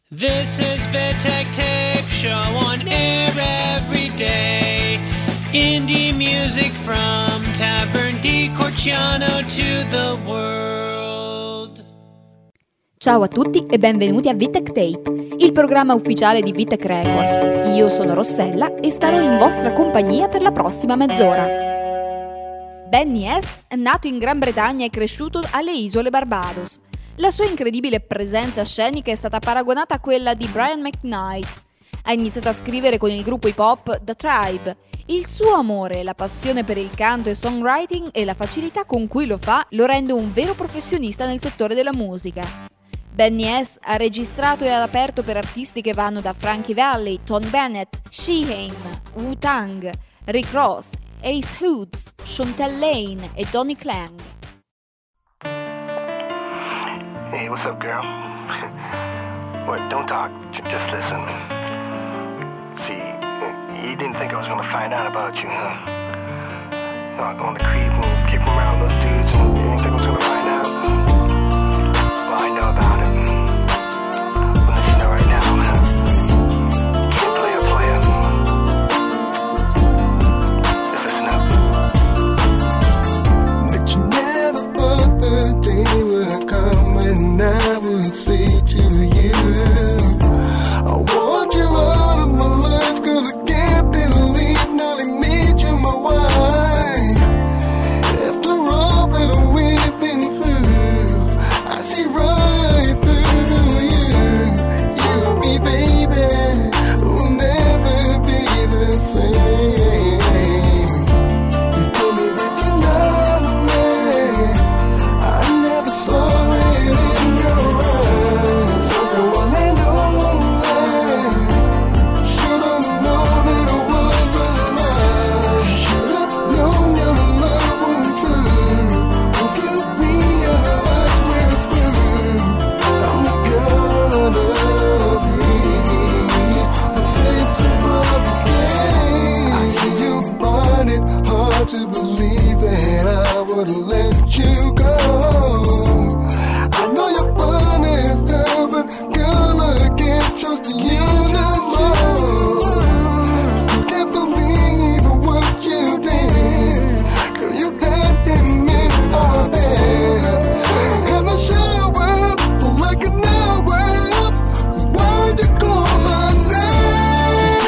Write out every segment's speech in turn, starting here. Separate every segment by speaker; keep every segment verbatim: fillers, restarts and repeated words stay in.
Speaker 1: This is Vitek Tape Show on air every day. Indie music from Tavern di Corciano to the world.
Speaker 2: Ciao a tutti e benvenuti a Vitek Tape, il programma ufficiale di Vitek Records. Io sono Rossella e starò in vostra compagnia per la prossima mezz'ora. Benny S. è nato in Gran Bretagna e cresciuto alle isole Barbados. La sua incredibile presenza scenica è stata paragonata a quella di Brian McKnight. Ha iniziato a scrivere con il gruppo hip hop The Tribe. Il suo amore, la passione per il canto e songwriting e la facilità con cui lo fa lo rende un vero professionista nel settore della musica. Benny S. ha registrato e ha aperto per artisti che vanno da Frankie Valli, Tony Bennett, Sheehan, Wu-Tang, Rick Ross, Ace Hoods, Chantel Lane e Donny Clang.
Speaker 3: Hey, what's up, girl? What? Don't talk. J- just listen. See, you didn't think I was gonna find out about you, huh? No, going to creep and kick around those dudes, and you didn't think I was gonna find out? Well, I know about it. I'll let you know right now. Can't play a player. Just listen up. But you never thought the day would come when I would say to you, I want you out of my life, girl, I can't believe now they made you my wife. After all that we've been through, I see right through you. You and me, baby, will never be the same. You told me that you love me, I never saw it in your eyes. So the one and only, should've known it was a lie. Should've known your love wasn't true. Hope you realize we're through. I'm gonna be the victim of the game. I see you find it hard to believe that I would've let you go. I know you're funny as hell, but girl, I can't trust you no more. Still can't believe what you did. Girl, you had him in my bed. And I shower for like an hour. Why'd you call my name?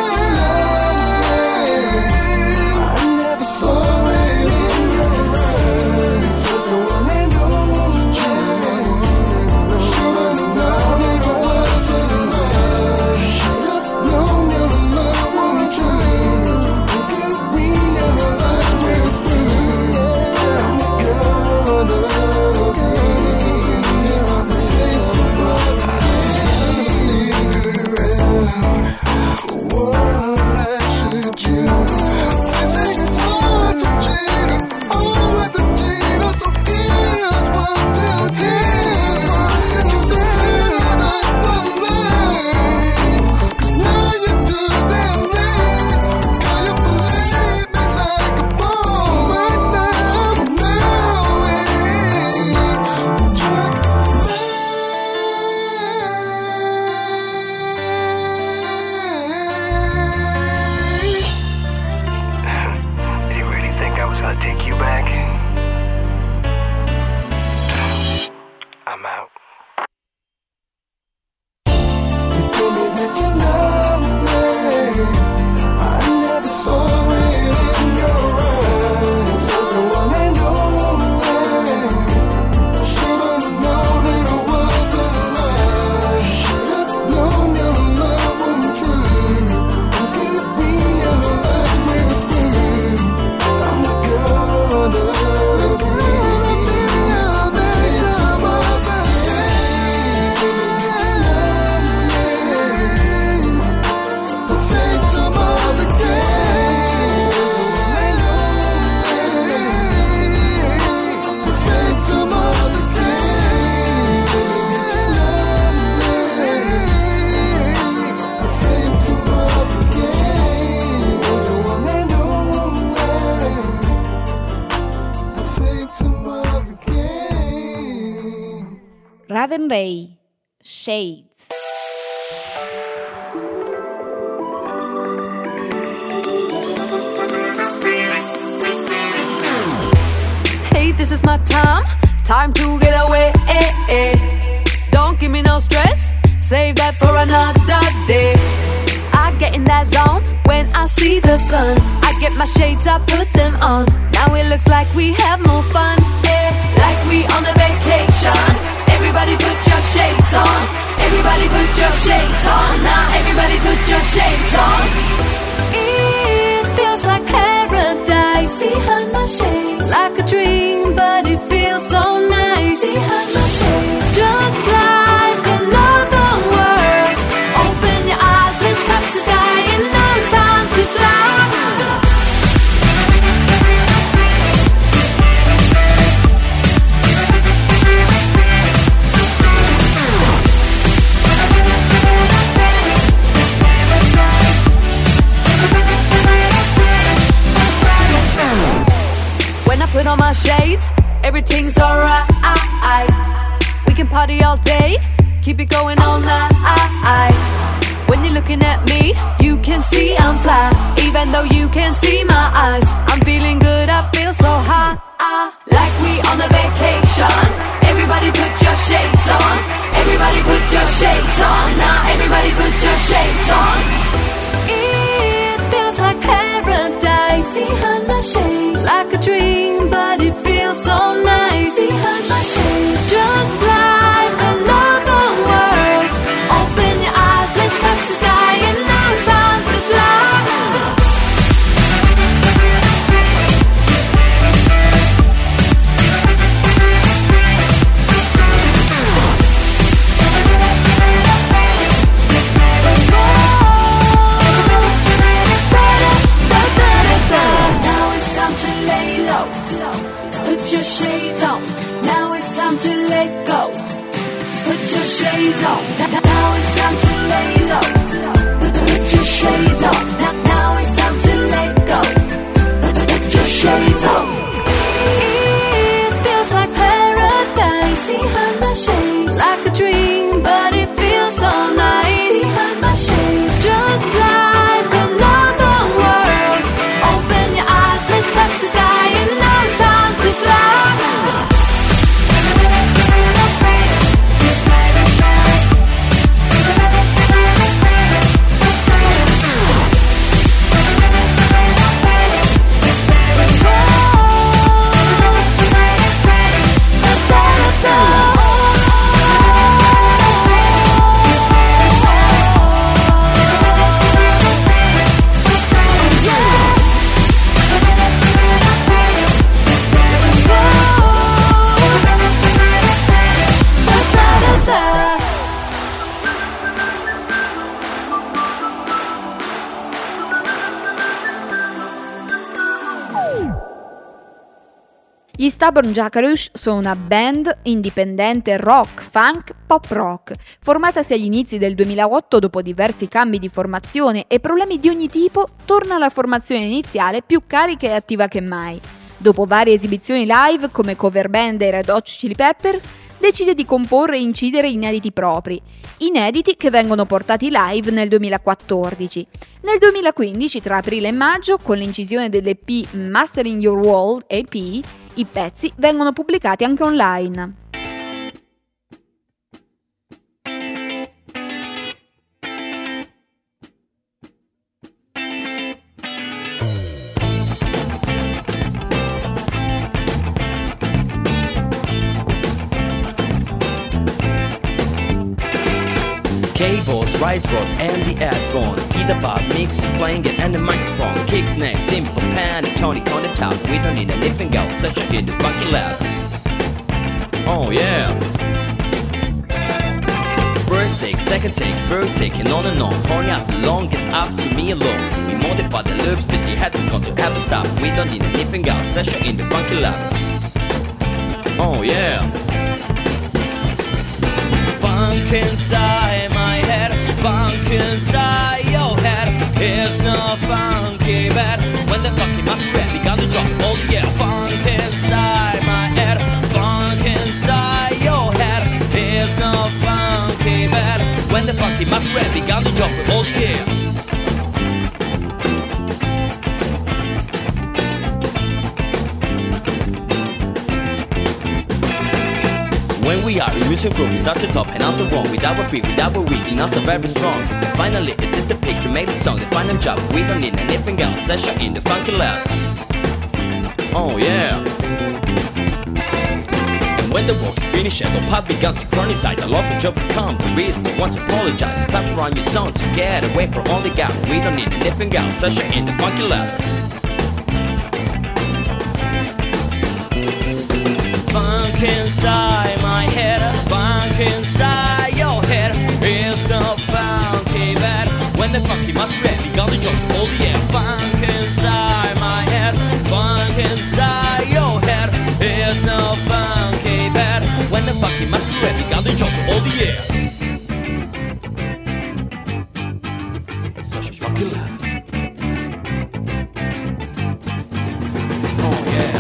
Speaker 3: I never saw it in your eyes. So the one and only, should've known it was a lie. Should've known your love wasn't true. Hope you realize we're through. I'm gonna be the victim of the what I should do. This ain't hard to cheat. Oh, what the cheater. So here's what to do. You did it one night. 'Cause now you do them late. Can you believe me like a bomb right now? Now it's checkmate. Did you really think I was gonna take you back? I'm out. You told me that you love me, I never saw it in your eyes. So the one and only, should've known it was a lie. Should've known your love wasn't true. Hope you realize we're through. I'm gonna be the victim of the game. The victim of the game. The victim of the game. The victim of the game. The one and only. The victim of the game.
Speaker 2: Raven Ray, Shades.
Speaker 4: this is my time, time to get away. Don't give me no stress, save that for another day. I get in that zone when I see the sun. I get my shades, I put them on. Now it looks like we have more fun, eh? Like we on a vacation. Everybody put your shades on. Everybody put your shades on. Now everybody put your shades on. It feels like paradise behind my shades. Like a dream, but it feels so nice behind my shades. Just like another world. Open your eyes, let's touch the sky. And now it's time to fly. When I put on my shades, everything's alright. We can party all day, keep it going all night. When you're looking at me, you can see I'm fly. Even though you can't see my eyes, I'm feeling good, I feel so high. Like we on a vacation. Everybody put your shades on. Everybody put your shades on. Now everybody put your shades on. It feels like paradise behind my shades. Like a dream, but it feels so nice behind my shades. Just like another world. Open your eyes, let's touch the sky. And now it's time to fly. Put your shades on. Now it's time to let go. Put your shades on. Now it's time to lay low. Put, put your shades on. Now, now it's time to let go. Put, put your shades on. It feels like paradise behind my shades. Like a dream, but it feels so nice behind my shades. Just like another world. Open your eyes, let's touch the sky. And now it's time to fly.
Speaker 2: Gli Stubborn Jackarouche sono una band indipendente rock, funk, pop rock, formatasi agli inizi del duemilaotto. Dopo diversi cambi di formazione e problemi di ogni tipo, torna alla formazione iniziale più carica e attiva che mai. Dopo varie esibizioni live come cover band dei Red Hot Chili Peppers, decide di comporre e incidere inediti propri, inediti che vengono portati live nel duemilaquattordici. Nel duemilaquindici, tra aprile e maggio, con l'incisione dell'E P Mastering Your World E P, i pezzi vengono pubblicati anche online.
Speaker 5: Keyboards, right rods, and the headphone. Guitar part, mix, playing it, and the microphone. Kicks next, simple pentatonic on the top. We don't need anything else, such a in the funky lab. Oh yeah. First take, second take, third take, and on and on. Horny as long as up to me alone. We modify the loops to the head's gone to ever stop. We don't need anything else, such a in the funky lab. Oh yeah. Funk inside my head, funk inside your head. It's no funky bed when the funky muscle began to drop. Oh yeah, funk inside my head, funk inside your head. It's no funky bed when the funky muscle began to drop. Oh yeah. Losing groove without your top and also wrong. Without a free, without a weak, and also very strong. And finally, it is the pick to make the song, the final job. We don't need anything else. Session in the funky lab. Oh yeah. And when the work is finished and the pop begun synchronized, I love it overcome the reason we want to apologize. It's time to run your song to get away from all the gap. We don't need anything else. Session in the funky lab. Funk inside my head, funk inside your head. It's the funky bed. When the funky must be ready, got the joint, all the air. Funk inside my head, funk inside your head. It's the funky bed. When the funky must be ready, got the joint, all the air. Such a funky love. Oh yeah.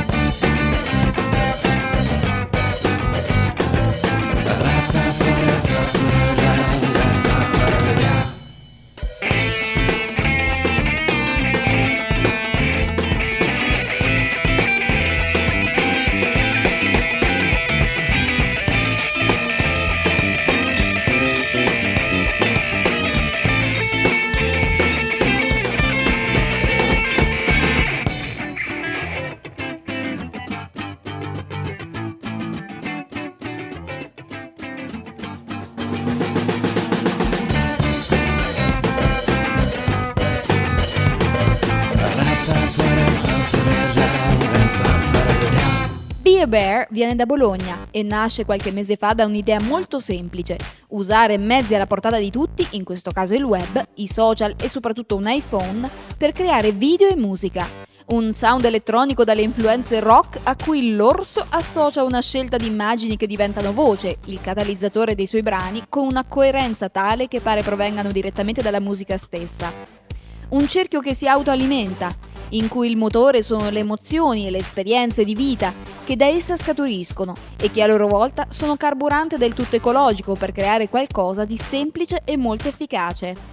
Speaker 2: Be a Bear viene da Bologna e nasce qualche mese fa da un'idea molto semplice: usare mezzi alla portata di tutti, in questo caso il web, i social e soprattutto un iPhone, per creare video e musica. Un sound elettronico dalle influenze rock a cui l'orso associa una scelta di immagini che diventano voce, il catalizzatore dei suoi brani, con una coerenza tale che pare provengano direttamente dalla musica stessa. Un cerchio che si autoalimenta, in cui il motore sono le emozioni e le esperienze di vita che da essa scaturiscono e che a loro volta sono carburante del tutto ecologico per creare qualcosa di semplice e molto efficace.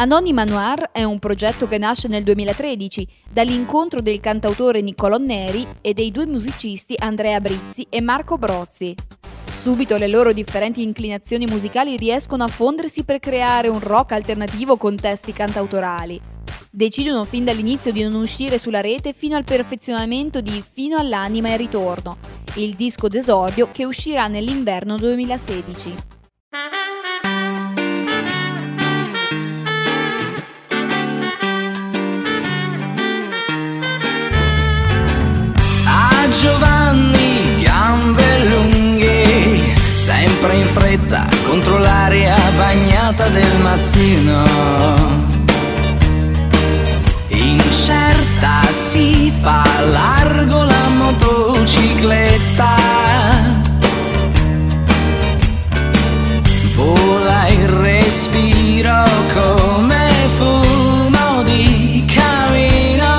Speaker 2: Anonima Noir è un progetto che nasce nel duemilatredici dall'incontro del cantautore Niccolò Neri e dei due musicisti Andrea Brizzi e Marco Brozzi. Subito le loro differenti inclinazioni musicali riescono a fondersi per creare un rock alternativo con testi cantautorali. Decidono fin dall'inizio di non uscire sulla rete fino al perfezionamento di Fino all'anima e ritorno, il disco d'esordio che uscirà nell'inverno duemilasedici.
Speaker 6: A Giovanni gambe lunghe, sempre in fretta contro l'aria bagnata del mattino. Incerta si fa largo la motocicletta, vola il respiro come fumo di camino.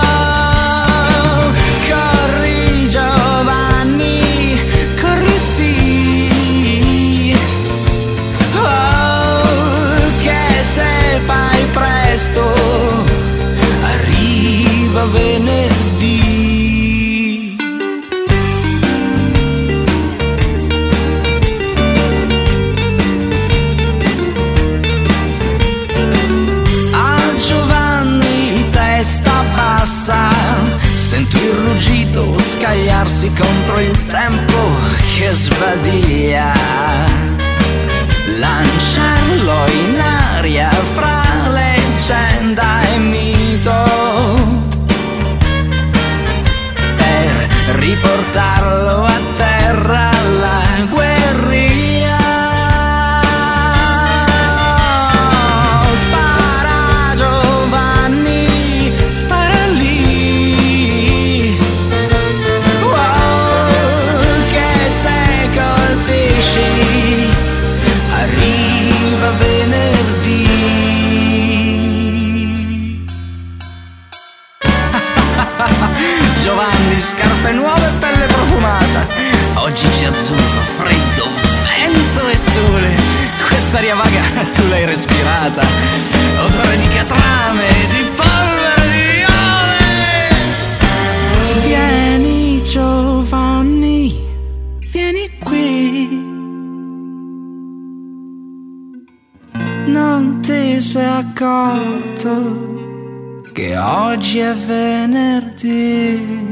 Speaker 6: Corri Giovanni, corri sì, oh, che se fai presto arriva venerdì. A Giovanni testa bassa, sento il ruggito scagliarsi contro il tempo che svadia. Lanciarlo in aria fra leggenda e mito, per riportarlo a terra alla guerriglia. Spara Giovanni, spara lì, wow, che se colpisci arriva venerdì. Giovanni, scarpe nuove e pelle profumata. Oggi c'è azzurro, freddo, vento e sole. Quest'aria vaga tu l'hai respirata. Odore di catrame, di polvere, di ole. Vieni Giovanni, vieni qui. Non ti sei accorto che oggi è venerdì?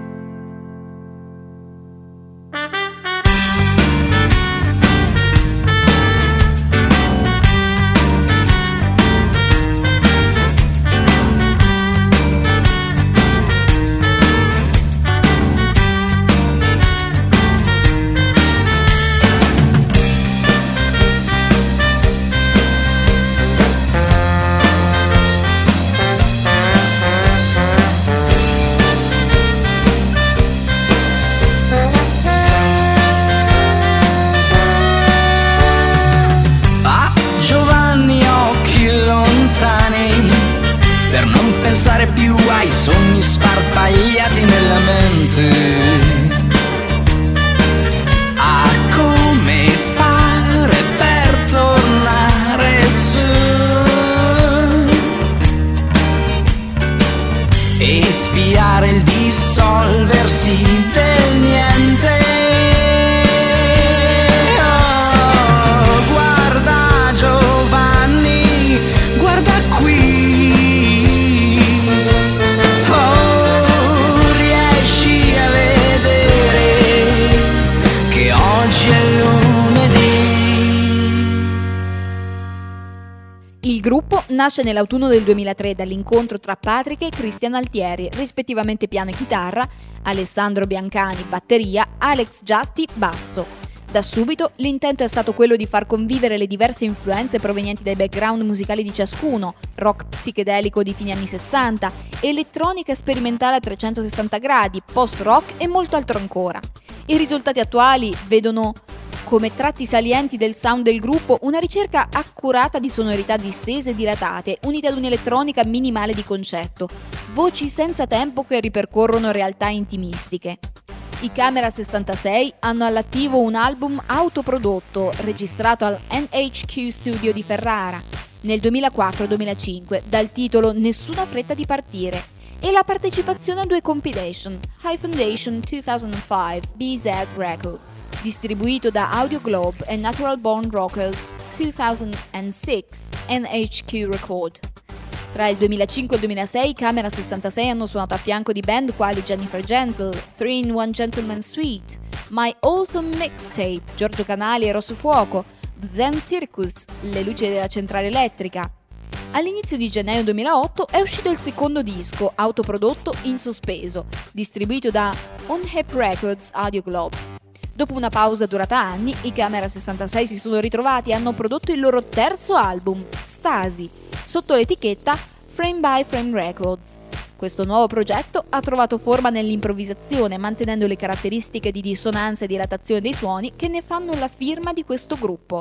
Speaker 6: Pensare più ai sogni sparpagliati nella mente, a come fare per tornare su e spiare il dissolversi del niente. Oh, guarda Giovanni, guarda qui.
Speaker 2: Il gruppo nasce nell'autunno del duemilatré dall'incontro tra Patrick e Cristian Altieri, rispettivamente piano e chitarra, Alessandro Biancani batteria, Alex Giatti basso. Da subito l'intento è stato quello di far convivere le diverse influenze provenienti dai background musicali di ciascuno, rock psichedelico di fine anni sessanta, elettronica sperimentale a trecentosessanta gradi, post-rock e molto altro ancora. I risultati attuali vedono come tratti salienti del sound del gruppo una ricerca accurata di sonorità distese e dilatate, unite ad un'elettronica minimale di concetto, voci senza tempo che ripercorrono realtà intimistiche. I Camera sessantasei hanno all'attivo un album autoprodotto, registrato al N H Q Studio di Ferrara. nel duemilaquattro duemilacinque dal titolo Nessuna fretta di partire e la partecipazione a due compilation, High Foundation duemilacinque B Z Records, distribuito da Audio Globe e Natural Born Rockers duemilasei N H Q Record. Tra il duemilacinque e il duemilasei i Camera sessantasei hanno suonato a fianco di band quali Jennifer Gentle, three in one Gentleman Suite, My Awesome Mixtape, Giorgio Canali e Rosso Fuoco, Zen Circus, Le luci della centrale elettrica. All'inizio di gennaio duemilaotto è uscito il secondo disco, autoprodotto In Sospeso, distribuito da Unhip Records Audio Globe. Dopo una pausa durata anni, i Camera sessantasei si sono ritrovati e hanno prodotto il loro terzo album, Stasi, sotto l'etichetta Frame by Frame Records. Questo nuovo progetto ha trovato forma nell'improvvisazione, mantenendo le caratteristiche di dissonanza e dilatazione dei suoni che ne fanno la firma di questo gruppo.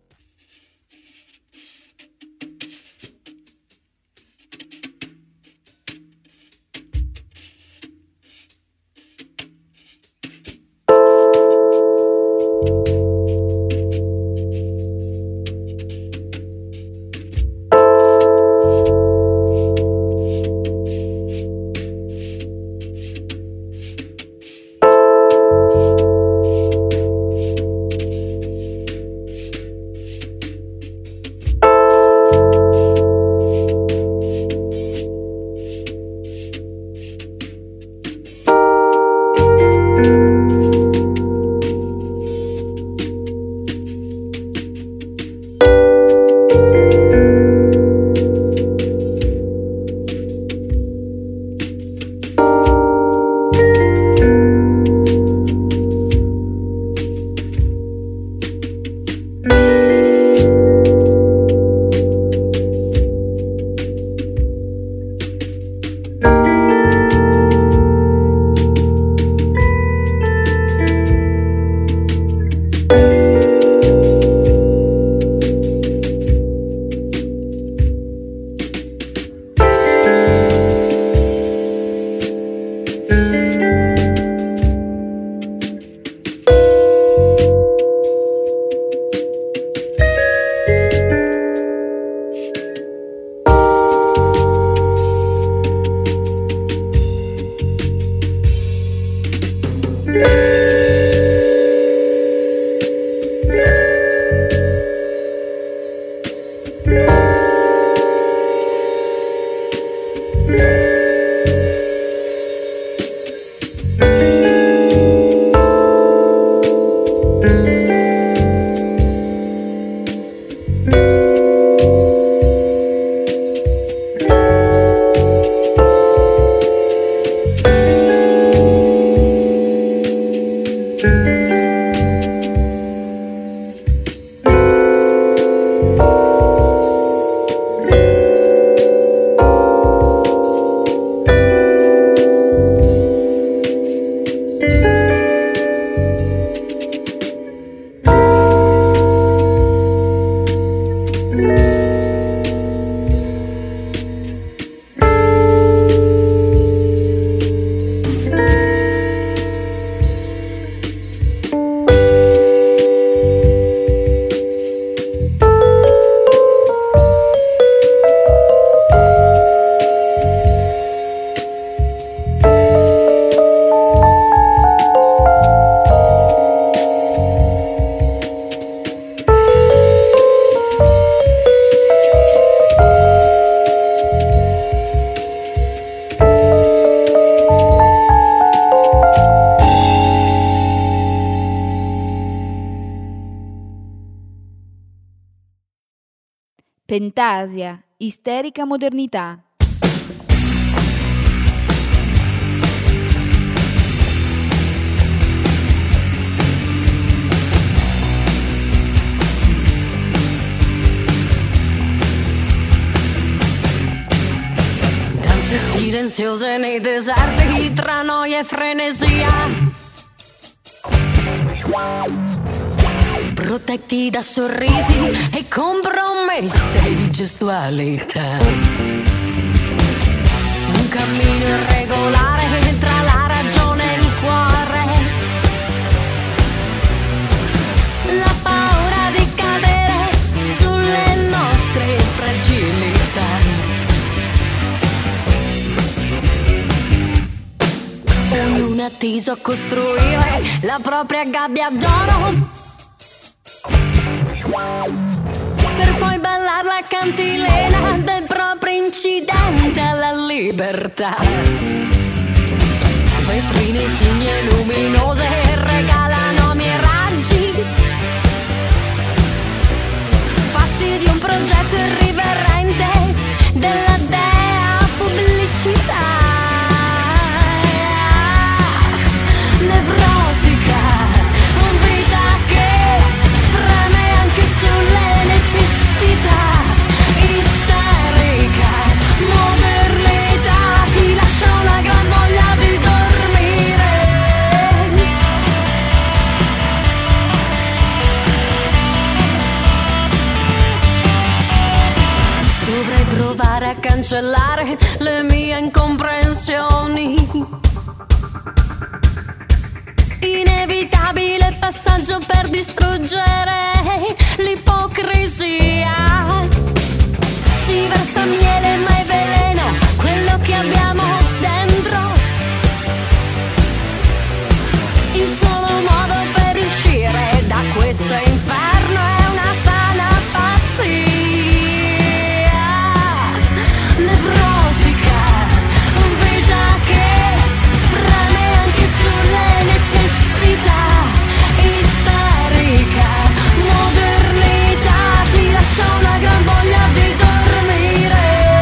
Speaker 2: Pentasia, isterica modernità.
Speaker 7: Danze silenziose nei deserti tra noia e frenesia, protetti da sorrisi e compromesse di gestualità. Un cammino irregolare tra la ragione e il cuore, la paura di cadere sulle nostre fragili Molti so costruire la propria gabbia d'oro per poi ballare la cantilena del proprio incidente alla libertà. Vetrine insigne luminose regalano miraggi, fasti di un progetto irriverente della dea pubblicità. Nevrotica, vita che spreme anche sulle necessità. Isterica, modernità, ti lascia una gran voglia di dormire. Dovrei provare a cancellare le mie incomprensioni. Inevitabile passaggio per distruggere l'ipocrisia. Si versa miele ma è veleno quello che abbiamo dentro. Il solo modo per uscire da questo inferno è una sana pazzia. Nevrotica, vita che spreme anche sulle necessità. Isterica, modernità, ti lascia una gran voglia di dormire.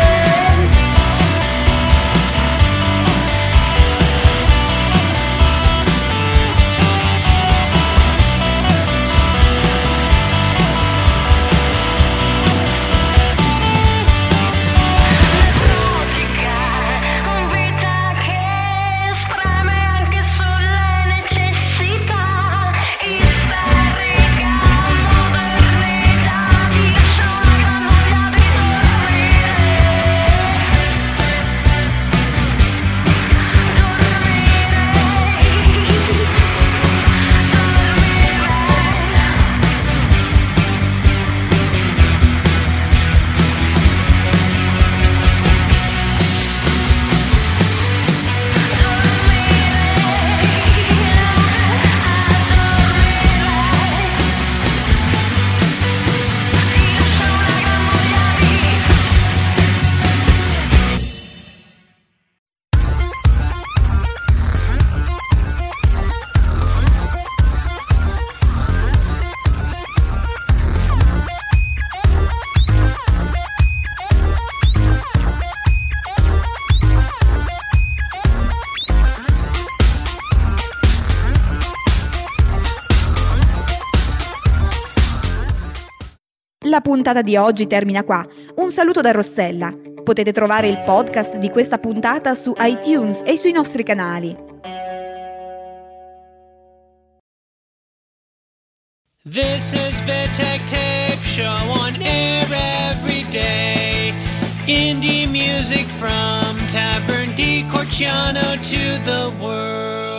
Speaker 2: La puntata di oggi termina qua. Un saluto da Rossella. Potete trovare il podcast di questa puntata su iTunes e sui nostri canali.
Speaker 1: This is Vitek Tape Show on air every day. Indie music from Tavern di Corciano to the world.